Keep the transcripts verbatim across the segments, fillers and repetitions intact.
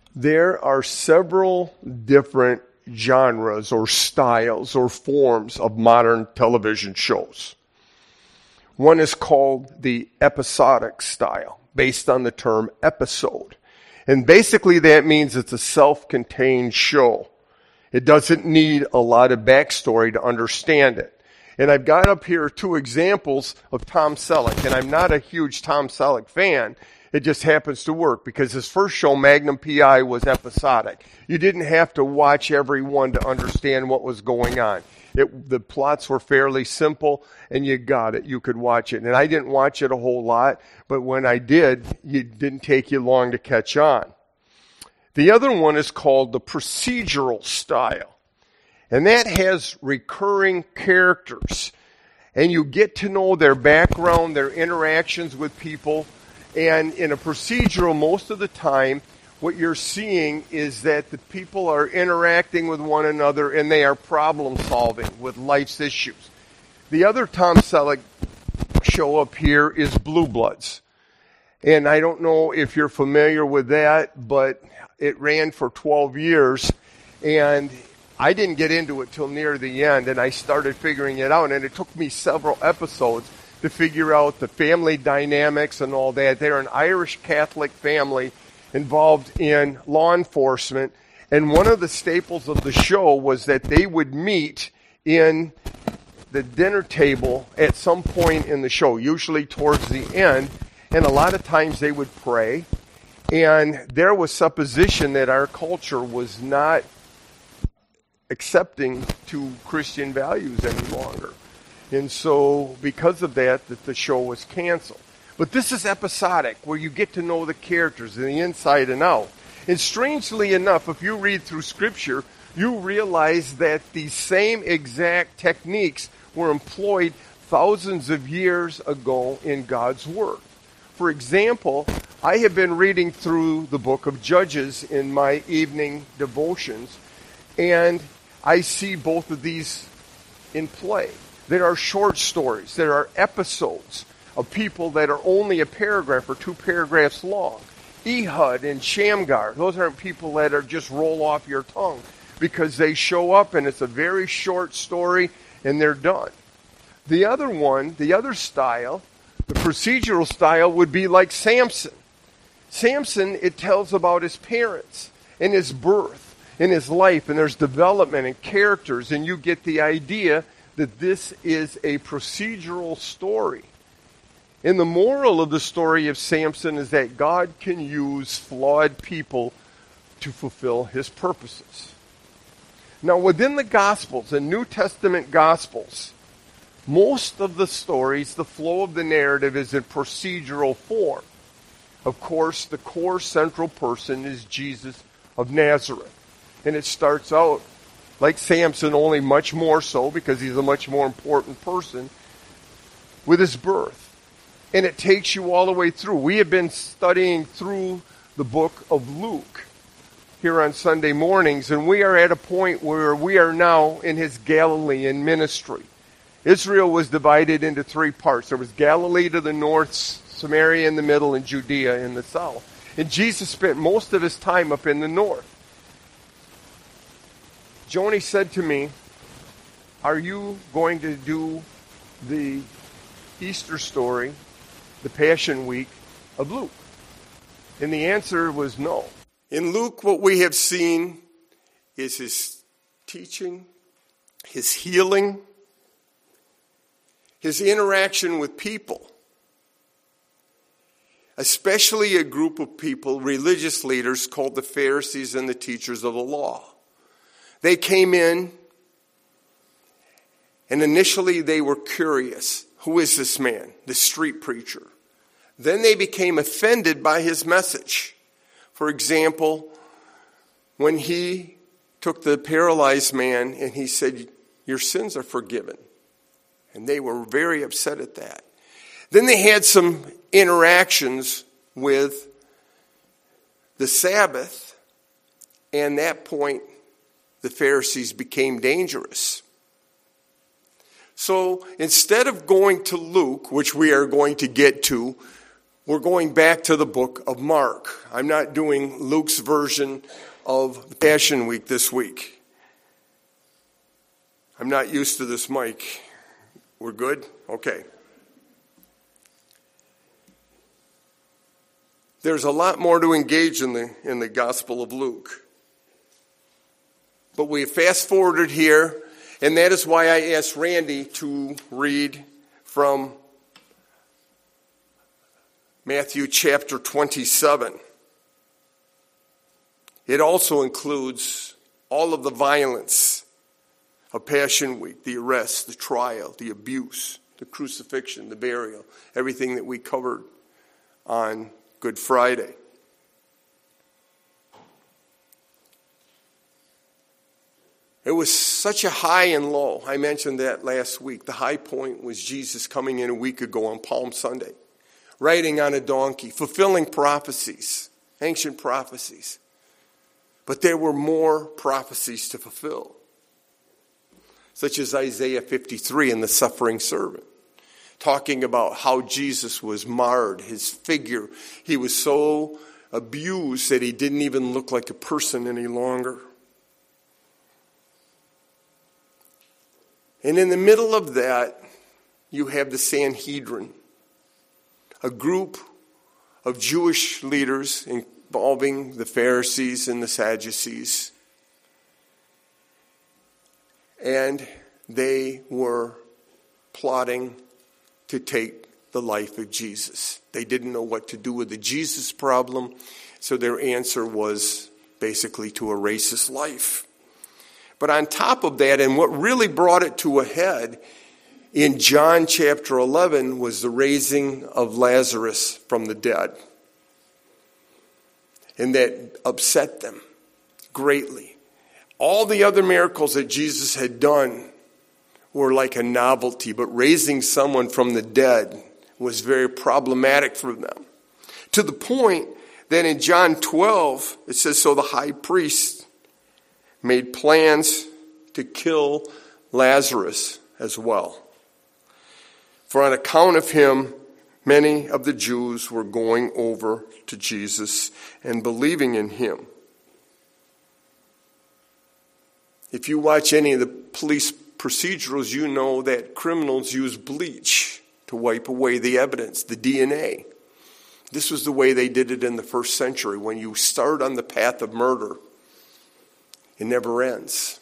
There are several different genres or styles or forms of modern television shows. One is called the episodic style, based on the term episode. And basically that means it's a self-contained show. It doesn't need a lot of backstory to understand it. And I've got up here two examples of Tom Selleck. And I'm not a huge Tom Selleck fan. It just happens to work because his first show, Magnum P I, was episodic. You didn't have to watch every one to understand what was going on. It, the plots were fairly simple, and you got it. You could watch it. And I didn't watch it a whole lot, but when I did, it didn't take you long to catch on. The other one is called the procedural style. And that has recurring characters. And you get to know their background, their interactions with people. And in a procedural, most of the time, what you're seeing is that the people are interacting with one another and they are problem solving with life's issues. The other Tom Selleck show up here is Blue Bloods. And I don't know if you're familiar with that, but it ran for twelve years. And I didn't get into it till near the end, and I started figuring it out. And it took me several episodes to figure out the family dynamics and all that. They're an Irish Catholic family involved in law enforcement, and one of the staples of the show was that they would meet in the dinner table at some point in the show, usually towards the end, and a lot of times they would pray, and there was supposition that our culture was not accepting to Christian values any longer. And so because of that, that the show was canceled. But this is episodic, where you get to know the characters and the inside and out. And strangely enough, if you read through Scripture, you realize that these same exact techniques were employed thousands of years ago in God's Word. For example, I have been reading through the book of Judges in my evening devotions, and I see both of these in play. There are short stories. There are episodes of people that are only a paragraph or two paragraphs long. Ehud and Shamgar, those aren't people that are just roll off your tongue because they show up and it's a very short story and they're done. The other one, the other style, the procedural style would be like Samson. Samson, it tells about his parents and his birth and his life, and there's development and characters, and you get the idea that this is a procedural story. And the moral of the story of Samson is that God can use flawed people to fulfill his purposes. Now, within the Gospels, the New Testament Gospels, most of the stories, the flow of the narrative is in procedural form. Of course, the core central person is Jesus of Nazareth. And it starts out like Samson, only much more so because he's a much more important person, with his birth. And it takes you all the way through. We have been studying through the book of Luke here on Sunday mornings, and we are at a point where we are now in his Galilean ministry. Israel was divided into three parts. There was Galilee to the north, Samaria in the middle, and Judea in the south. And Jesus spent most of his time up in the north. Joni said to me, "Are you going to do the Easter story, the Passion Week of Luke?" And the answer was no. In Luke, what we have seen is his teaching, his healing, his interaction with people, especially a group of people, religious leaders called the Pharisees and the teachers of the law. They came in, and initially they were curious. Who is this man, the street preacher? Then they became offended by his message. For example, when he took the paralyzed man and he said, "Your sins are forgiven." And they were very upset at that. Then they had some interactions with the Sabbath, and at that point, the Pharisees became dangerous. So instead of going to Luke, which we are going to get to, we're going back to the book of Mark. I'm not doing Luke's version of Passion Week this week. I'm not used to this mic. We're good? Okay. There's a lot more to engage in the in the Gospel of Luke. But we fast forwarded here, and that is why I asked Randy to read from Matthew chapter twenty-seven. It also includes all of the violence of Passion Week, the arrest, the trial, the abuse, the crucifixion, the burial, everything that we covered on Good Friday. It was such a high and low. I mentioned that last week. The high point was Jesus coming in a week ago on Palm Sunday, riding on a donkey, fulfilling prophecies, ancient prophecies. But there were more prophecies to fulfill, such as Isaiah fifty-three and the suffering servant, talking about how Jesus was marred, his figure. He was so abused that he didn't even look like a person any longer. And in the middle of that, you have the Sanhedrin, a group of Jewish leaders involving the Pharisees and the Sadducees. And they were plotting to take the life of Jesus. They didn't know what to do with the Jesus problem, so their answer was basically to erase his life. But on top of that, and what really brought it to a head in John chapter eleven was the raising of Lazarus from the dead. And that upset them greatly. All the other miracles that Jesus had done were like a novelty, but raising someone from the dead was very problematic for them. To the point that in John twelve, it says, so the high priest made plans to kill Lazarus as well. For on account of him, many of the Jews were going over to Jesus and believing in him. If you watch any of the police procedurals, you know that criminals use bleach to wipe away the evidence, the D N A. This was the way they did it in the first century. When you start on the path of murder, it never ends.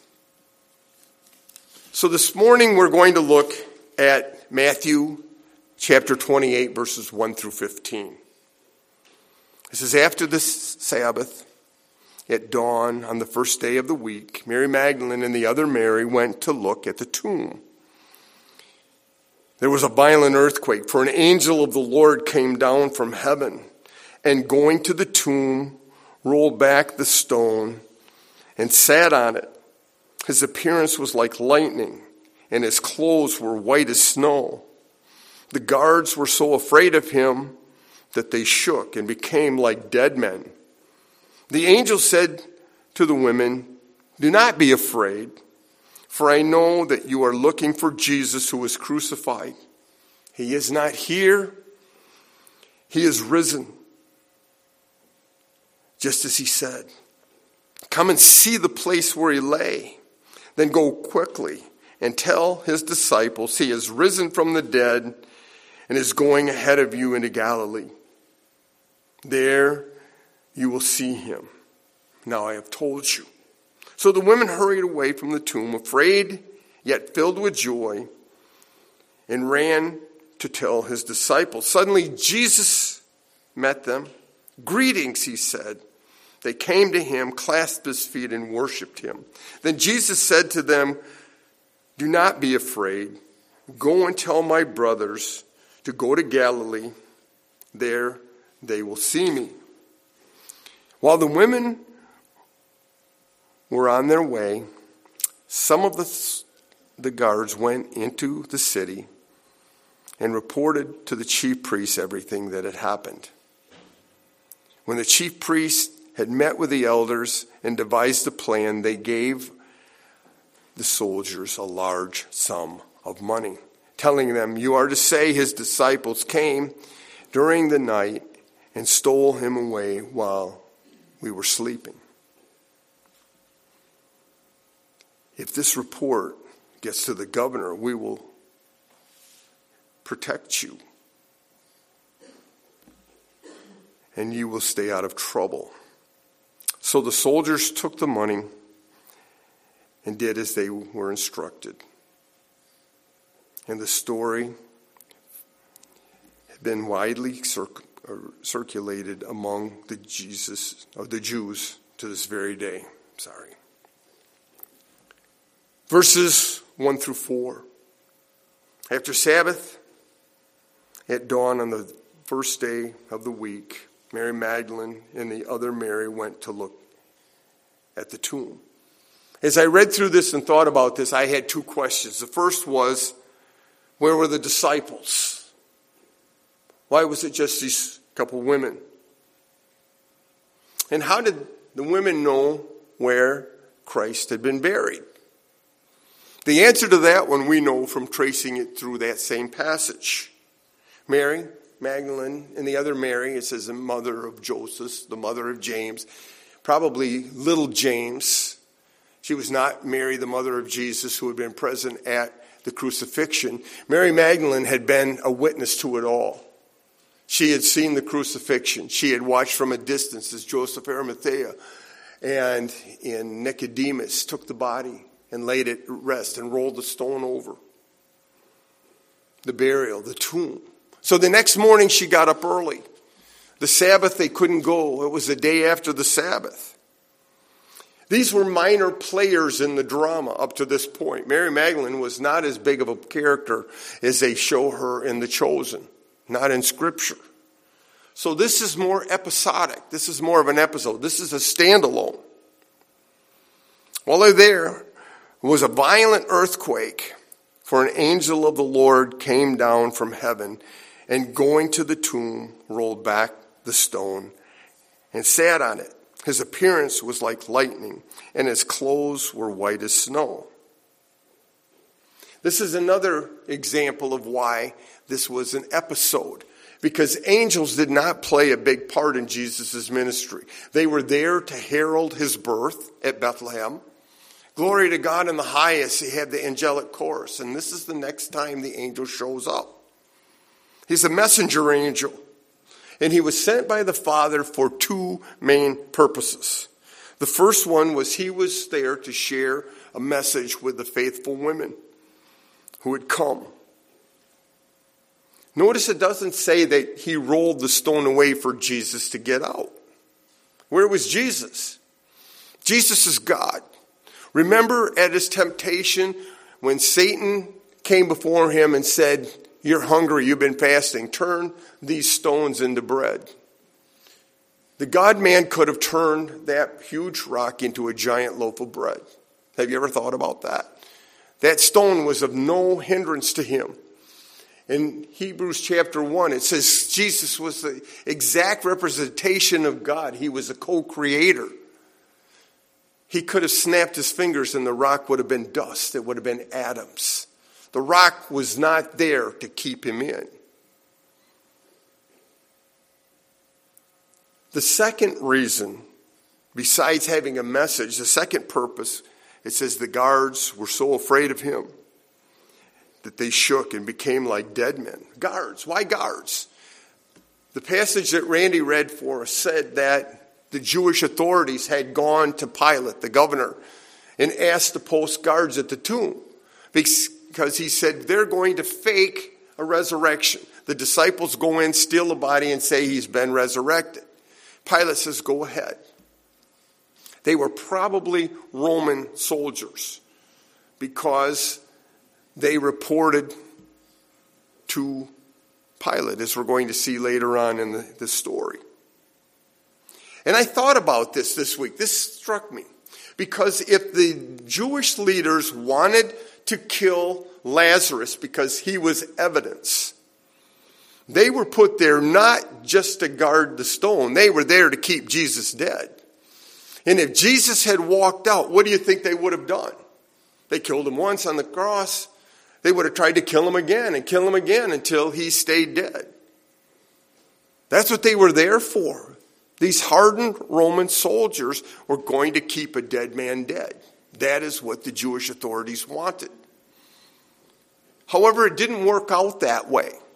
So this morning we're going to look at Matthew chapter twenty-eight, verses one through fifteen. It says, after the Sabbath, at dawn on the first day of the week, Mary Magdalene and the other Mary went to look at the tomb. There was a violent earthquake, for an angel of the Lord came down from heaven, and going to the tomb, rolled back the stone and sat on it. His appearance was like lightning, and his clothes were white as snow. The guards were so afraid of him that they shook and became like dead men. The angel said to the women, do not be afraid, for I know that you are looking for Jesus who was crucified. He is not here. He is risen, just as he said. Come and see the place where he lay. Then go quickly and tell his disciples he is risen from the dead and is going ahead of you into Galilee. There you will see him. Now I have told you. So the women hurried away from the tomb, afraid yet filled with joy, and ran to tell his disciples. Suddenly Jesus met them. Greetings, he said. They came to him, clasped his feet, and worshipped him. Then Jesus said to them, do not be afraid. Go and tell my brothers to go to Galilee. There they will see me. While the women were on their way, some of the, the guards went into the city and reported to the chief priests everything that had happened. When the chief priests had met with the elders and devised a plan, they gave the soldiers a large sum of money, telling them, you are to say his disciples came during the night and stole him away while we were sleeping. If this report gets to the governor, we will protect you, and you will stay out of trouble." So the soldiers took the money and did as they were instructed. And the story had been widely circ- circulated among the Jesus of the Jews to this very day. Sorry. Verses one through four. After Sabbath, at dawn on the first day of the week, Mary Magdalene and the other Mary went to look at the tomb. As I read through this and thought about this, I had two questions. The first was, where were the disciples? Why was it just these couple women? And how did the women know where Christ had been buried? The answer to that one we know from tracing it through that same passage. Mary Magdalene and the other Mary, it says the mother of Joseph, the mother of James, probably little James. She was not Mary, the mother of Jesus, who had been present at the crucifixion. Mary Magdalene had been a witness to it all. She had seen the crucifixion. She had watched from a distance as Joseph Arimathea and in Nicodemus took the body and laid it at rest and rolled the stone over. The burial, the tomb. So the next morning she got up early. The Sabbath they couldn't go. It was the day after the Sabbath. These were minor players in the drama up to this point. Mary Magdalene was not as big of a character as they show her in The Chosen, not in Scripture. So this is more episodic. This is more of an episode. This is a standalone. While they're there, there was a violent earthquake, for an angel of the Lord came down from heaven and going to the tomb, rolled back the stone and sat on it. His appearance was like lightning, and his clothes were white as snow. This is another example of why this was an episode, because angels did not play a big part in Jesus' ministry. They were there to herald his birth at Bethlehem. Glory to God in the highest, he had the angelic chorus, and this is the next time the angel shows up. He's a messenger angel. And he was sent by the Father for two main purposes. The first one was he was there to share a message with the faithful women who had come. Notice it doesn't say that he rolled the stone away for Jesus to get out. Where was Jesus? Jesus is God. Remember at his temptation when Satan came before him and said, "You're hungry, you've been fasting. Turn these stones into bread." The God-man could have turned that huge rock into a giant loaf of bread. Have you ever thought about that? That stone was of no hindrance to him. In Hebrews chapter one, it says Jesus was the exact representation of God. He was a co-creator. He could have snapped his fingers and the rock would have been dust. It would have been atoms. The rock was not there to keep him in. The second reason, besides having a message, the second purpose, it says the guards were so afraid of him that they shook and became like dead men. Guards. Why guards? The passage that Randy read for us said that the Jewish authorities had gone to Pilate, the governor, and asked to post guards at the tomb. Because he said they're going to fake a resurrection. The disciples go in, steal the body, and say he's been resurrected. Pilate says, go ahead. They were probably Roman soldiers because they reported to Pilate, as we're going to see later on in the, the story. And I thought about this this week. This struck me. Because if the Jewish leaders wanted to kill Lazarus because he was evidence, they were put there not just to guard the stone. They were there to keep Jesus dead. And if Jesus had walked out, what do you think they would have done? They killed him once on the cross. They would have tried to kill him again and kill him again until he stayed dead. That's what they were there for. These hardened Roman soldiers were going to keep a dead man dead. That is what the Jewish authorities wanted. However, it didn't work out that way. It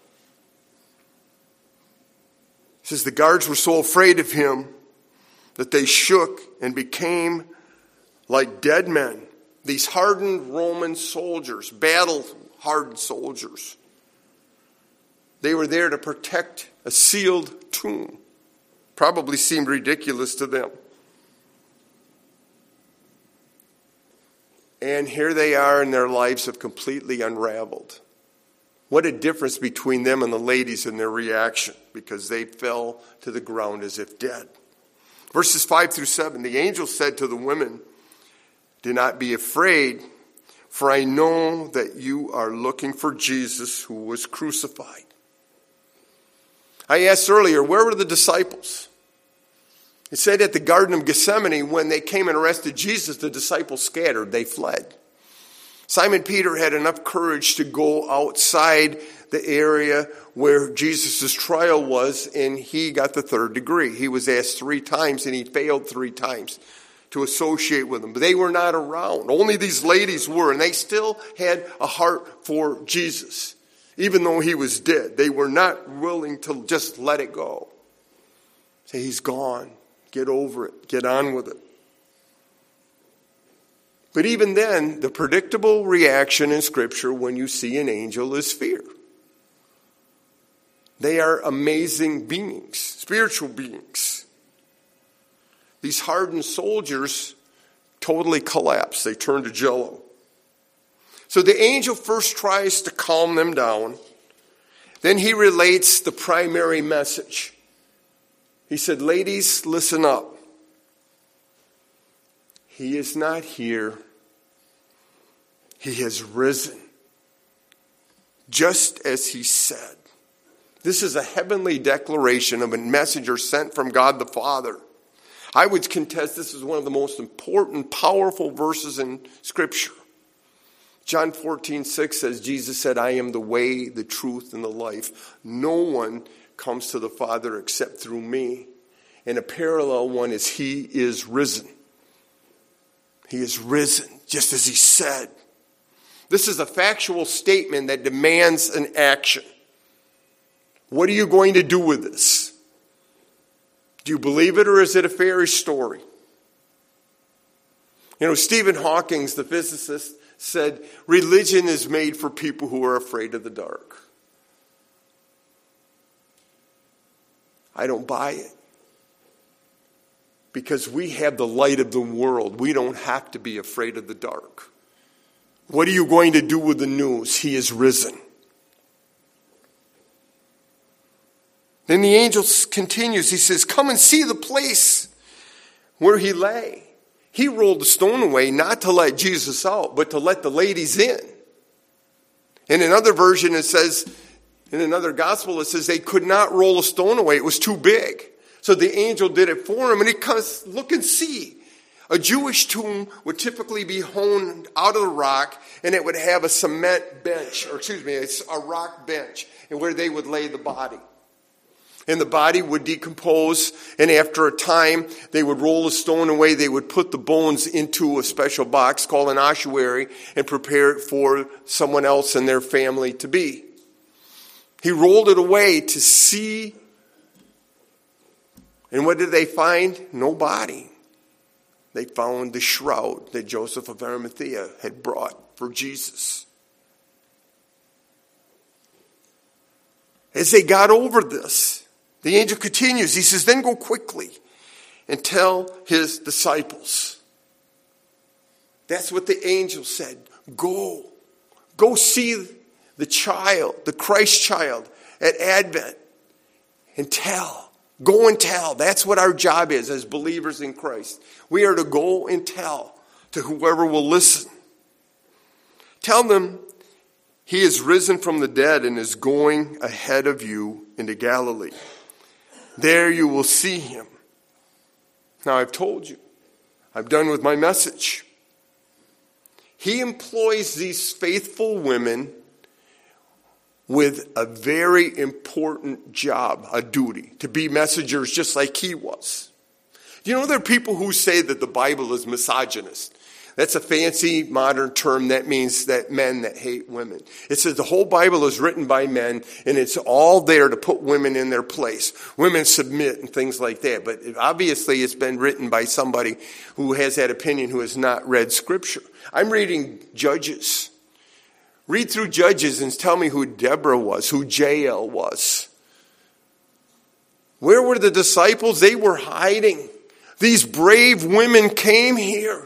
says the guards were so afraid of him that they shook and became like dead men. These hardened Roman soldiers, battle-hardened soldiers. They were there to protect a sealed tomb. Probably seemed ridiculous to them. And here they are, and their lives have completely unraveled. What a difference between them and the ladies in their reaction, because they fell to the ground as if dead. Verses five through seven, the angel said to the women, "Do not be afraid, for I know that you are looking for Jesus who was crucified." I asked earlier, where were the disciples? It said at the Garden of Gethsemane, when they came and arrested Jesus, the disciples scattered. They fled. Simon Peter had enough courage to go outside the area where Jesus' trial was, and he got the third degree. He was asked three times, and he failed three times to associate with them. But they were not around. Only these ladies were, and they still had a heart for Jesus. Even though he was dead, they were not willing to just let it go. Say, he's gone. Get over it. Get on with it. But even then, the predictable reaction in Scripture when you see an angel is fear. They are amazing beings, spiritual beings. These hardened soldiers totally collapse. They turn to jello. So the angel first tries to calm them down. Then he relates the primary message. He said, "Ladies, listen up. He is not here. He has risen, just as he said." This is a heavenly declaration of a messenger sent from God the Father. I would contest this is one of the most important, powerful verses in Scripture. John fourteen six says, Jesus said, "I am the way, the truth, and the life. No one comes to the Father except through me." And a parallel one is he is risen. He is risen, just as he said. This is a factual statement that demands an action. What are you going to do with this? Do you believe it, or is it a fairy story? You know, Stephen Hawking, the physicist, said, religion is made for people who are afraid of the dark. I don't buy it. Because we have the light of the world. We don't have to be afraid of the dark. What are you going to do with the news? He is risen. Then the angel continues. He says, "Come and see the place where he lay." He rolled the stone away not to let Jesus out, but to let the ladies in. In another version it says, in another gospel it says they could not roll a stone away. It was too big. So the angel did it for him, and he comes, look and see. A Jewish tomb would typically be hewn out of the rock, and it would have a cement bench, or excuse me, a rock bench, and where they would lay the body. And the body would decompose, and after a time, they would roll the stone away. They would put the bones into a special box called an ossuary and prepare it for someone else in their family to be. He rolled it away to see. And what did they find? No body. They found the shroud that Joseph of Arimathea had brought for Jesus. As they got over this, the angel continues. He says, "Then go quickly and tell his disciples." That's what the angel said. Go. Go see the child, the Christ child at Advent, and tell. Go and tell. That's what our job is as believers in Christ. We are to go and tell to whoever will listen. Tell them he is risen from the dead and is going ahead of you into Galilee. There you will see him. Now I've told you. I'm done with my message. He employs these faithful women with a very important job, a duty, to be messengers just like he was. You know, there are people who say that the Bible is misogynist. That's a fancy modern term that means that men that hate women. It says the whole Bible is written by men, and it's all there to put women in their place. Women submit and things like that. But obviously it's been written by somebody who has that opinion who has not read Scripture. I'm reading Judges. Read through Judges and tell me who Deborah was, who Jael was. Where were the disciples? They were hiding. These brave women came here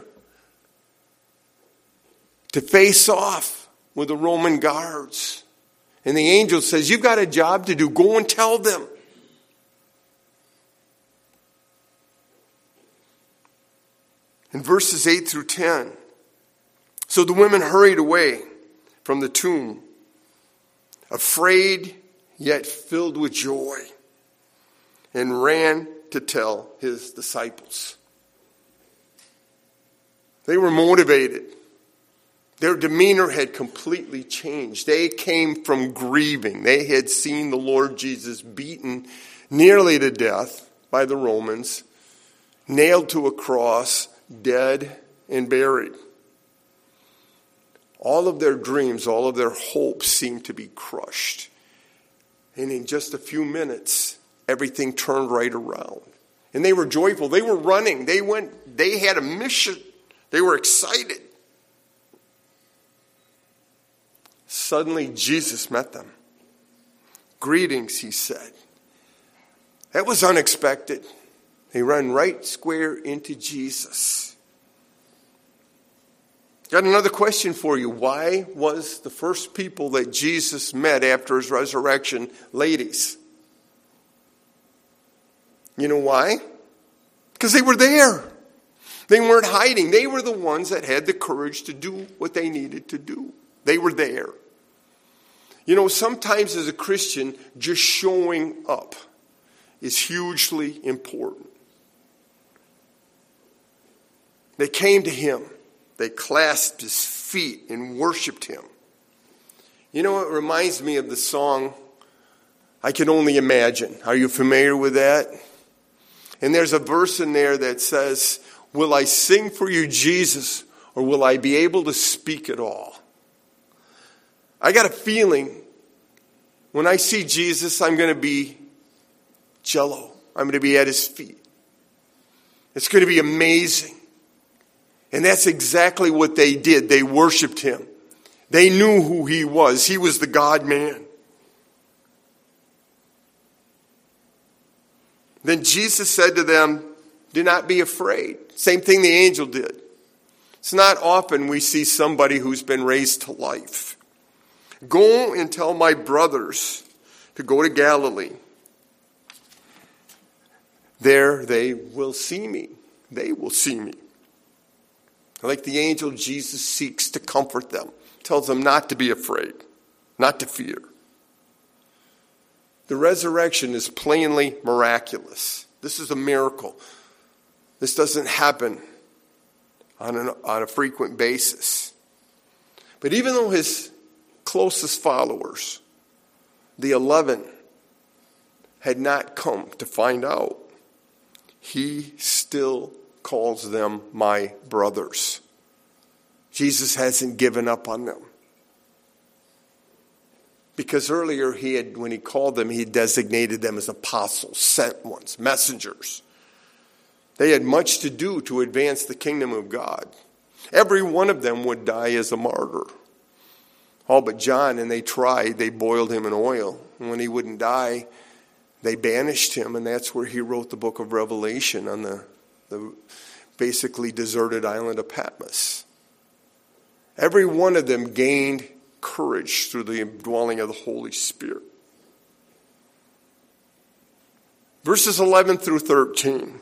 to face off with the Roman guards. And the angel says, you've got a job to do. Go and tell them. In verses eight through ten. So the women hurried away from the tomb, afraid yet filled with joy, and ran to tell his disciples. They were motivated. Their demeanor had completely changed. They came from grieving. They had seen the Lord Jesus beaten nearly to death by the Romans, nailed to a cross, dead and buried. All of their dreams, all of their hopes seemed to be crushed. And in just a few minutes, everything turned right around. And they were joyful. They were running. They went, they had a mission. They were excited. Suddenly, Jesus met them. Greetings, he said. That was unexpected. They ran right square into Jesus. Got another question for you. Why was the first people that Jesus met after his resurrection ladies? You know why? Because they were there. They weren't hiding. They were the ones that had the courage to do what they needed to do. They were there. You know, sometimes as a Christian, just showing up is hugely important. They came to him. They clasped his feet and worshiped him. You know, it reminds me of the song, I Can Only Imagine. Are you familiar with that? And there's a verse in there that says, will I sing for you, Jesus, or will I be able to speak at all? I got a feeling when I see Jesus, I'm going to be jello. I'm going to be at his feet. It's going to be amazing. And that's exactly what they did. They worshiped him. They knew who he was. He was the God-man. Then Jesus said to them, do not be afraid. Same thing the angel did. It's not often we see somebody who's been raised to life. Go and tell my brothers to go to Galilee. There they will see me. They will see me. Like the angel, Jesus seeks to comfort them. Tells them not to be afraid, not to fear. The resurrection is plainly miraculous. This is a miracle. This doesn't happen on, an, on a frequent basis. But even though his closest followers, the eleven, had not come to find out, he still calls them my brothers. Jesus hasn't given up on them. Because earlier he had, when he called them, he designated them as apostles, sent ones, messengers. They had much to do to advance the kingdom of God. Every one of them would die as a martyr. All but John, and they tried, they boiled him in oil. And when he wouldn't die, they banished him, and that's where he wrote the book of Revelation on the, the basically deserted island of Patmos. Every one of them gained courage through the indwelling of the Holy Spirit. Verses eleven through thirteen.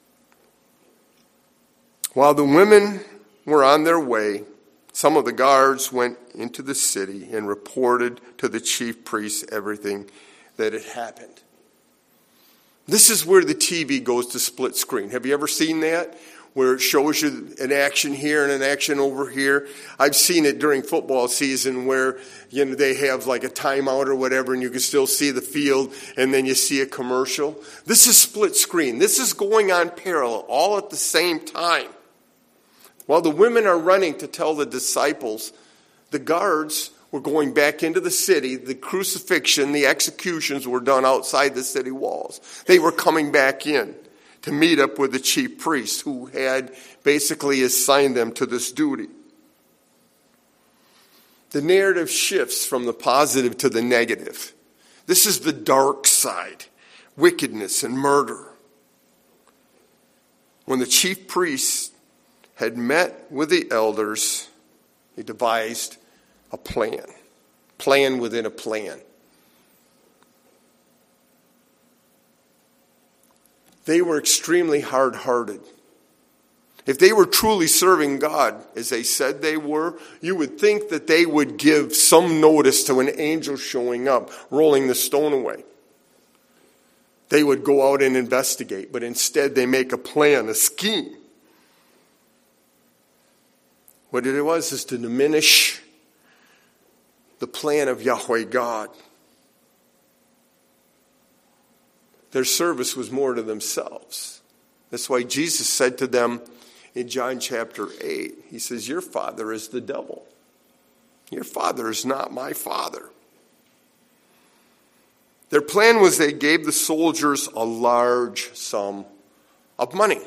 While the women were on their way, some of the guards went into the city and reported to the chief priests everything that had happened. This is where the T V goes to split screen. Have you ever seen that? where it shows you an action here and an action over here. I've seen it during football season where, you know, they have like a timeout or whatever and you can still see the field and then you see a commercial. This is split screen. This is going on parallel, all at the same time. While the women are running to tell the disciples, the guards were going back into the city. The crucifixion, the executions were done outside the city walls. They were coming back in to meet up with the chief priests who had basically assigned them to this duty. The narrative shifts from the positive to the negative. This is the dark side, wickedness and murder. When the chief priests had met with the elders, they devised a plan, plan within a plan. They were extremely hard-hearted. If they were truly serving God, as they said they were, you would think that they would give some notice to an angel showing up, rolling the stone away. They would go out and investigate, but instead they make a plan, a scheme. What it was is to diminish the plan of Yahweh God. Their service was more to themselves. That's why Jesus said to them in John chapter eight, he says, your father is the devil. Your father is not my father. Their plan was they gave the soldiers a large sum of money.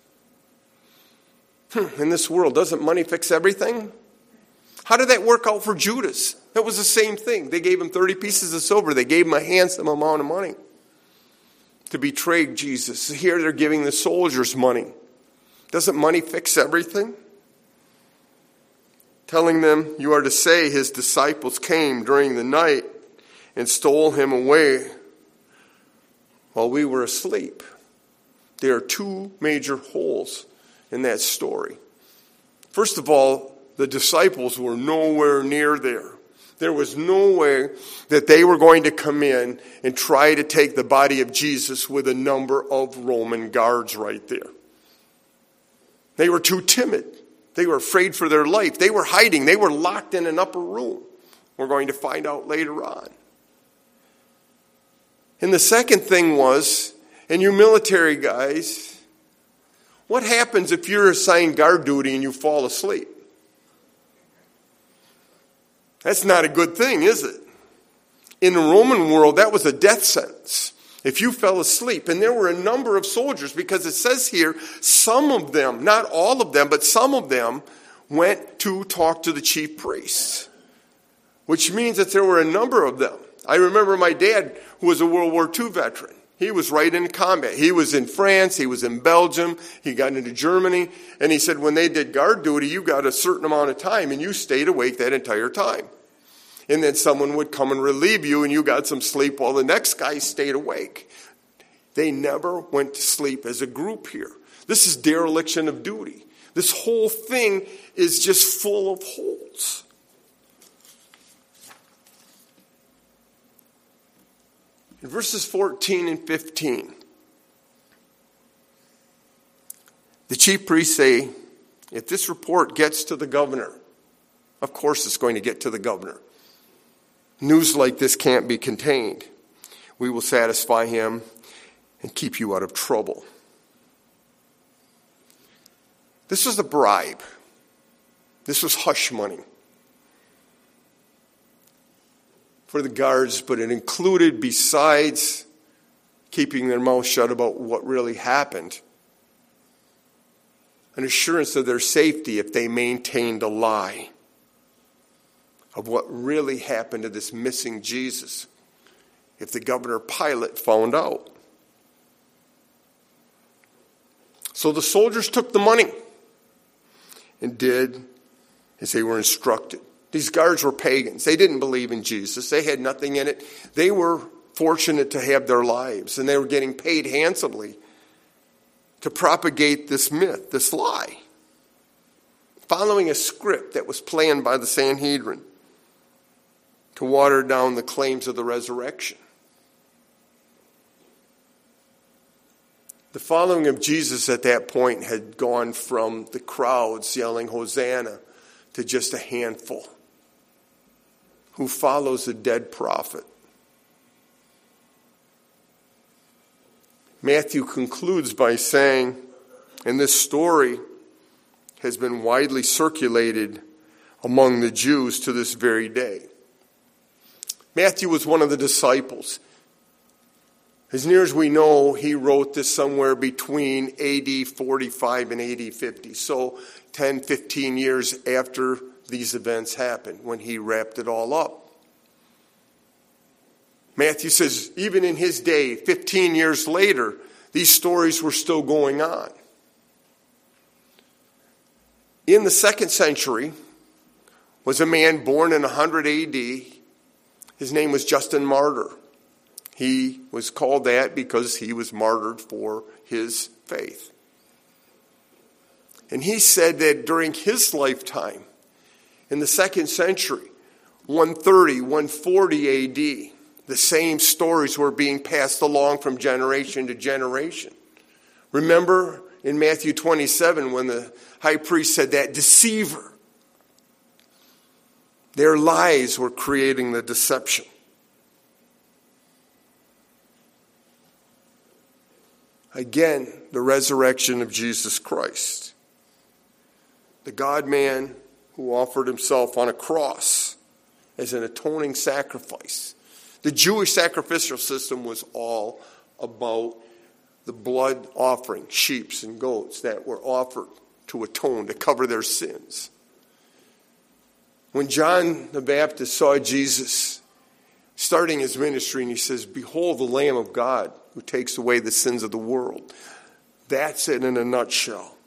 Hmm, in this world, doesn't money fix everything? How did that work out for Judas? That was the same thing. They gave him thirty pieces of silver. They gave him a handsome amount of money to betray Jesus. Here they're giving the soldiers money. Doesn't money fix everything? Telling them, you are to say his disciples came during the night and stole him away while we were asleep. There are two major holes in that story. First of all, the disciples were nowhere near there. There was no way that they were going to come in and try to take the body of Jesus with a number of Roman guards right there. They were too timid. They were afraid for their life. They were hiding. They were locked in an upper room. We're going to find out later on. And the second thing was, and you military guys, what happens if you're assigned guard duty and you fall asleep? That's not a good thing, is it? In the Roman world, that was a death sentence if you fell asleep. And there were a number of soldiers, because it says here, some of them, not all of them, but some of them went to talk to the chief priests, which means that there were a number of them. I remember my dad, who was a World War Two veteran. He was right in combat. He was in France. He was in Belgium. He got into Germany. And he said when they did guard duty, you got a certain amount of time, and you stayed awake that entire time. And then someone would come and relieve you, and you got some sleep while the next guy stayed awake. They never went to sleep as a group here. This is dereliction of duty. This whole thing is just full of holes. In verses fourteen and fifteen, the chief priests say, if this report gets to the governor, of course it's going to get to the governor. News like this can't be contained. We will satisfy him and keep you out of trouble. This was a bribe. This was hush money for the guards, but it included, besides keeping their mouth shut about what really happened, an assurance of their safety if they maintained a lie of what really happened to this missing Jesus, if the governor Pilate found out. So the soldiers took the money and did as they were instructed. These guards were pagans. They didn't believe in Jesus. They had nothing in it. They were fortunate to have their lives, and they were getting paid handsomely to propagate this myth, this lie, following a script that was planned by the Sanhedrin to water down the claims of the resurrection. The following of Jesus at that point had gone from the crowds yelling Hosanna to just a handful who follows a dead prophet. Matthew concludes by saying, and this story has been widely circulated among the Jews to this very day. Matthew was one of the disciples. As near as we know, he wrote this somewhere between A D forty-five and A D fifty, so ten, fifteen years after these events happened, when he wrapped it all up. Matthew says, even in his day, fifteen years later, these stories were still going on. In the second century was a man born in one hundred A D. His name was Justin Martyr. He was called that because he was martyred for his faith. And he said that during his lifetime, in the second century, one thirty, one forty A D, the same stories were being passed along from generation to generation. Remember in Matthew twenty-seven when the high priest said that deceiver, their lies were creating the deception. Again, the resurrection of Jesus Christ, the God-man who offered himself on a cross as an atoning sacrifice. The Jewish sacrificial system was all about the blood offering, sheep and goats that were offered to atone, to cover their sins. When John the Baptist saw Jesus starting his ministry, and he says, "Behold the Lamb of God who takes away the sins of the world." That's it in a nutshell.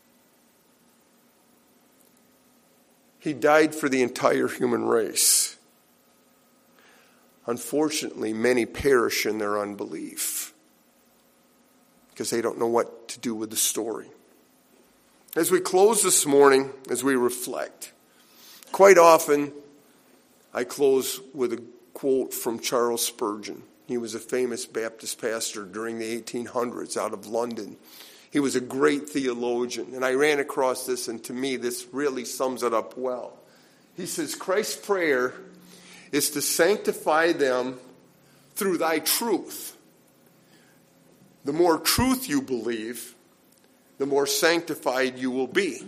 He died for the entire human race. Unfortunately, many perish in their unbelief because they don't know what to do with the story. As we close this morning, as we reflect, quite often I close with a quote from Charles Spurgeon. He was a famous Baptist pastor during the eighteen hundreds out of London. He was a great theologian, and I ran across this, and to me this really sums it up well. He says, Christ's prayer is to sanctify them through thy truth. The more truth you believe, the more sanctified you will be.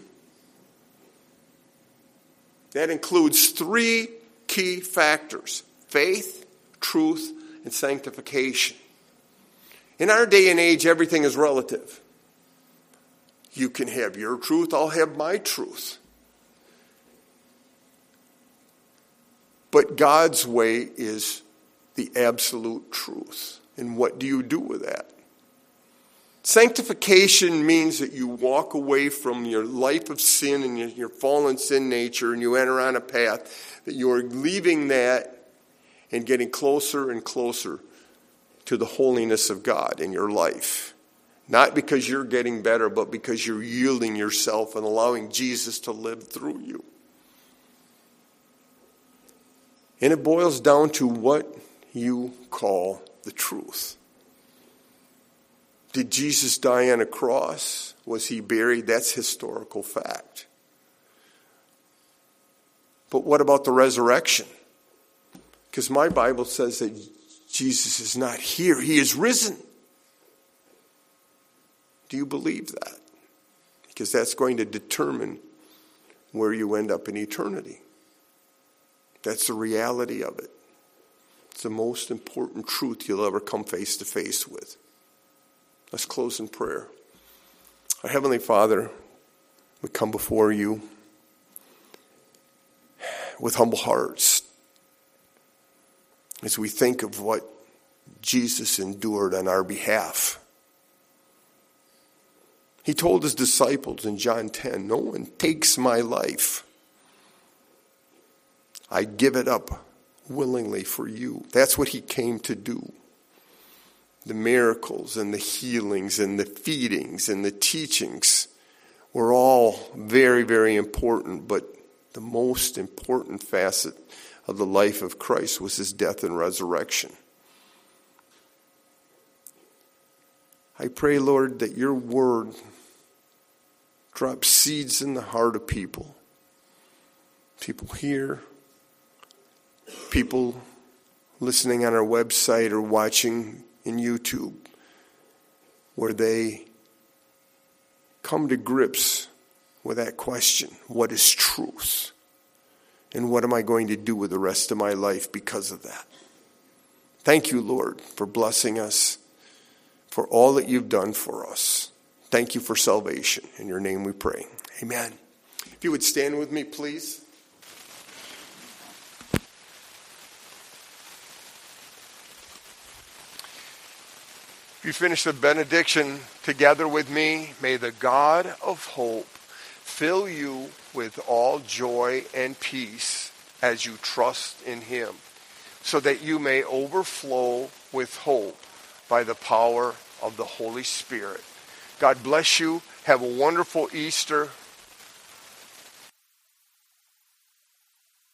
That includes three key factors: faith, truth, and sanctification. In our day and age, everything is relative. You can have your truth, I'll have my truth. But God's way is the absolute truth. And what do you do with that? Sanctification means that you walk away from your life of sin and your, your fallen sin nature, and you enter on a path that you are leaving that and getting closer and closer to the holiness of God in your life. Not because you're getting better, but because you're yielding yourself and allowing Jesus to live through you. And it boils down to what you call the truth. Did Jesus die on a cross? Was he buried? That's historical fact. But what about the resurrection? Because my Bible says that Jesus is not here. He is risen. Do you believe that? Because that's going to determine where you end up in eternity. That's the reality of it. It's the most important truth you'll ever come face to face with. Let's close in prayer. Our Heavenly Father, we come before you with humble hearts as we think of what Jesus endured on our behalf. He told his disciples in John ten, "No one takes my life. I give it up willingly for you." That's what he came to do. The miracles and the healings and the feedings and the teachings were all very, very important, but the most important facet of the life of Christ was his death and resurrection. I pray, Lord, that your word drops seeds in the heart of people. People here, people listening on our website or watching in YouTube, where they come to grips with that question, what is truth? And what am I going to do with the rest of my life because of that? Thank you, Lord, for blessing us, for all that you've done for us. Thank you for salvation. In your name we pray. Amen. If you would stand with me, please. If you finish the benediction together with me, may the God of hope fill you with all joy and peace as you trust in him, so that you may overflow with hope by the power of the Holy Spirit. God bless you. Have a wonderful Easter.